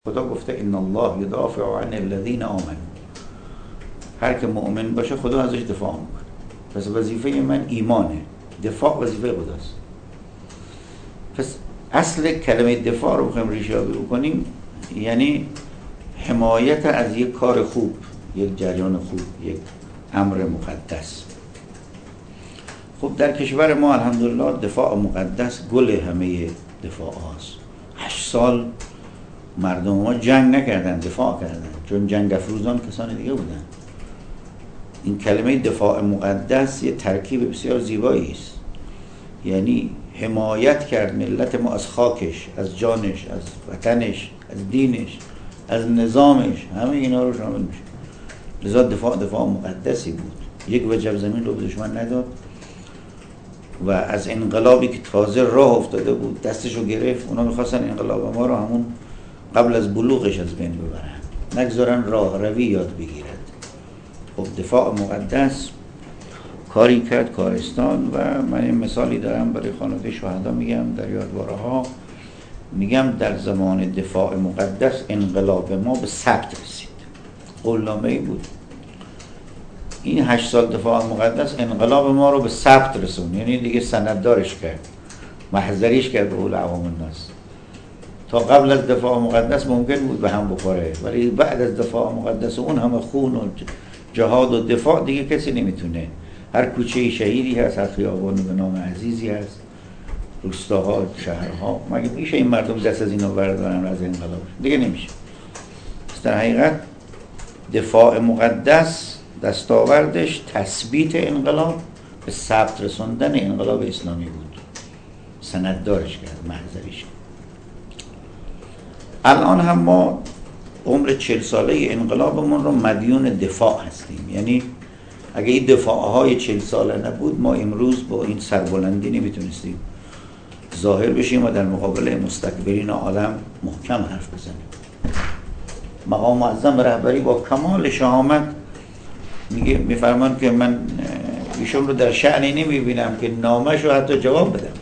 خدا گفته ان الله یدافع عن الذین آمنوا. هر که مؤمن باشه خدا ازش دفاع میکنه. پس وظیفه من ایمانه، دفاع وظیفه خداست. پس اصل کلمه دفاع رو بخوایم ریشه یابی بکنیم یعنی حمایت از یک کار خوب، یک جریان خوب، یک امر مقدس. خب در کشور ما الحمدلله دفاع مقدس گل همه دفاع هاست. 8 سال مردم ما جنگ نکردن، دفاع کردن، چون جنگ افروزان کسان دیگه بودن. این کلمه دفاع مقدس یه ترکیب بسیار زیبایی است، یعنی حمایت کرد ملت ما از خاکش، از جانش، از وطنش، از دینش، از نظامش، همه اینا رو شامل میشه. لذا دفاع مقدسی بود. یک وجب زمین رو به دشمن نداد و از انقلابی که تازه راه افتاده بود دستشو گرفت. اونا میخواستن انقلاب ما رو همون قبل از بلوغش از بین ببرن، نگذارن راه روی یاد بگیرد. خب دفاع مقدس کاری کرد کارستان. و من این مثالی دارم برای خانواده شهدا میگم در یادواره ها، میگم در زمان دفاع مقدس انقلاب ما به ثبت رسید. قولنامه‌ای بود. این 8 سال دفاع مقدس انقلاب ما رو به ثبت رسون، یعنی دیگه سنددارش کرد، محضریش کرد به قول عوام الناس. تا قبل از دفاع مقدس ممکن بود به هم بخوره، ولی بعد از دفاع مقدس اون همه خون و جهاد و دفاع دیگه کسی نمیتونه. هر کوچه شهیدی هست، هر خیابان به نام عزیزی هست، روستاها، شهرها. مگه میشه این مردم دست از اینا بردارن از انقلاب؟ دیگه نمیشه. در حقیقت دفاع مقدس دستاوردش تثبیت انقلاب، به ثبت رسوندن انقلاب اسلامی بود، سنددارش کرد، محضریش کرد. الان هم ما عمر 40 ساله انقلابمون رو مدیون دفاع هستیم. یعنی اگه این دفاعهای 40 ساله نبود ما امروز با این سربلندی نمیتونستیم ظاهر بشیم و در مقابل مستکبرین عالم محکم حرف بزنیم. مقام معظم رهبری با کمال شهامت میفرمان که من ایشون رو در شأنی نمیبینم که نامش رو حتی جواب بدم.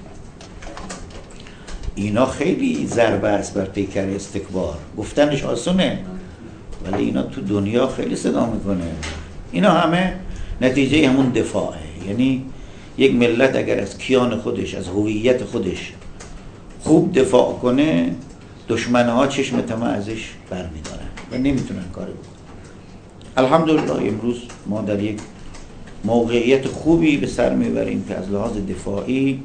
اینا خیلی ضربه است بر پیکر استکبار. گفتنش آسونه ولی اینا تو دنیا خیلی صدا میکنه. اینا همه نتیجه همون دفاعه. یعنی یک ملت اگر از کیان خودش، از هویت خودش خوب دفاع کنه، دشمنها چشم طمع ازش برمیدارن و نمیتونن کاری بکنن. الحمدلله امروز ما در یک موقعیت خوبی به سر میبریم که از لحاظ دفاعی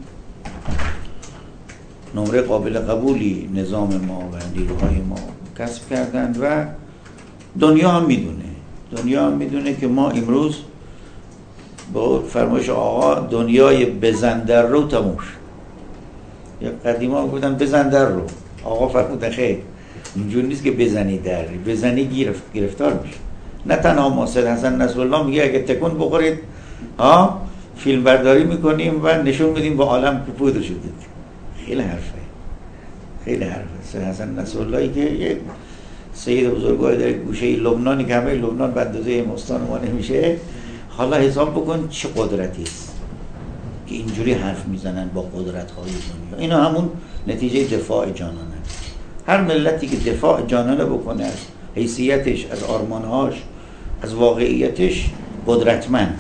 نمره قابل قبولی نظام ما و نیروهای ما کسب کردند و دنیا هم میدونه که ما امروز با فرمایش آقا دنیای بزندر رو تموش. یا قدیما گفتن بزندر رو، آقا فرمودن خیر اینجور نیست که بزنی در بزنی گرفتار میشه. نه تنها ما، سید حسن نصرالله میگه اگه تکون بخورید فیلم برداری میکنیم و نشون میدیم با عالم پودر شدید. خیلی حرفه سید حسن نصراللهی که یک سید بزرگوار در گوشه لبنانی که همه لبنان به اندازه مستان ما نمیشه. حالا حساب بکن چه قدرتی است که اینجوری حرف میزنن با قدرت‌های دنیا. اینا همون نتیجه دفاع جانانه. هر ملتی که دفاع جانانه بکنه از حیثیتش، از آرمانهاش، از واقعیتش، قدرتمند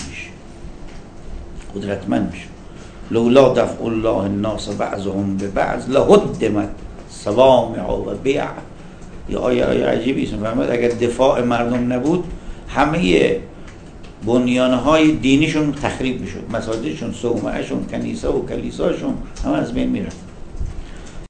میشه. لولا دفع الله الناس بعضهم ببعض لهدمت صوامع و بیع. یه آیه عجیبی است. فهمید اگر دفاع مردم نبود همه بنیانهای دینیشون تخریب میشد، مساجدشون، صومعهشون، کنیسه و کلیساشون همه از بین میرفت.